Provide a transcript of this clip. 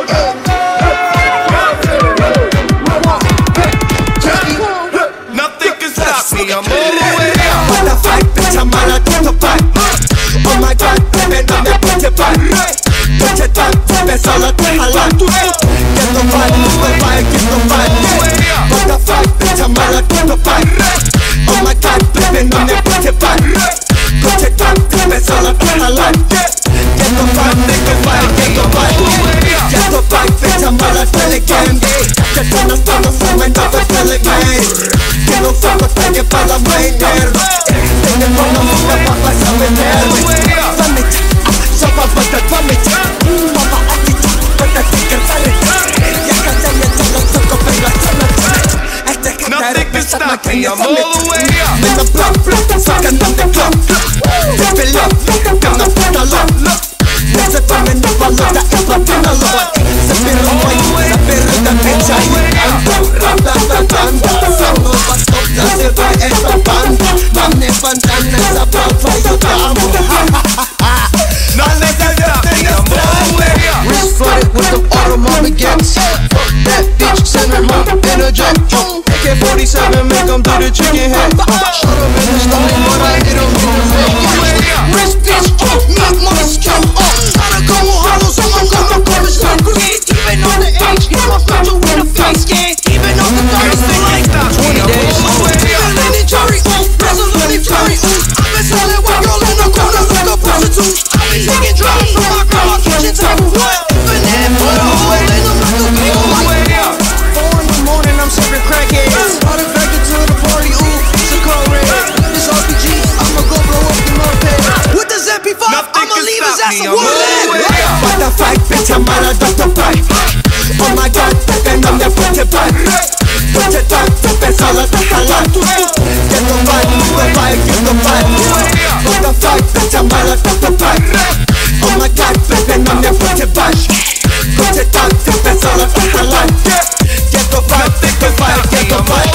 Nothing can stop me, I'm all the way up. What the fight, bitch, I'm all out to fight. Oh my God, baby, no me put it back. Put it back, baby, solo te jalan. Get the fight, get the fight. What the fight, bitch, I'm all out to fight. Oh my God, baby, no me put it back. Put it back, baby, solo te jalan. Get the fight, get the fight, get the fight. Get the fight, bitch, I'm all out to the game. Que tú no estás en my number, tell it, man. Que no somos nadie para mainer. Tengo una mujer para pasar meter. Vomit, sopa butter, vomit. Mama attitude, but the ticker valid. Ya canté y te lo toco, pero hasta no te. Este que te representa my king is vomit. In the block, fucking on the clock. Fill up, come the fuck along. Se ponen de valor, da es la pena lot. Se pierde muy, se pierde de pecha. Anda, pasando bastotas, se va esa banda. Mane bandana, esa brava, yo te amo. Wrist flooded with the automatic gas. Fuck that bitch, send her home in a jet. AK-47, make them do the chicken head. Shut up in the stomach, but I hit them in the face. Wrist bitch, knock my skin off. Gotta go on hollow, so I'm gonna go to sleep. Even on the age, hit my front with a face. Even on the 30s, they like 20 days. Feeling the jury, resolutely fury. I've been selling white girl in the corner like a prostitute. I've been taking drugs from my grandma kitchen table. Even that put a hole in them like a big old light. 4 in the morning, I'm serving crackheads. Brought it back into the party, ooh, it's a car red. This RPG, I'ma go blow up the moped. With the MP5, I'ma leave his ass a warhead. What the fight, bitch, I'm all out to fight. Oh my God, baby, no me put it back. Put it back, baby, solo te jalan. Get the fight, get the fight. What the fight, bitch, I'm all out to fight. Oh my God, baby, no me put it back. Put it back, baby, solo te jalan. Get the fight, get the fight.